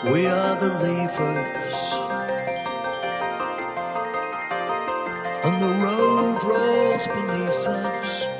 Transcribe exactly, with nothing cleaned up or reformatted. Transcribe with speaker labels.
Speaker 1: We are the leavers, and the road rolls beneath us.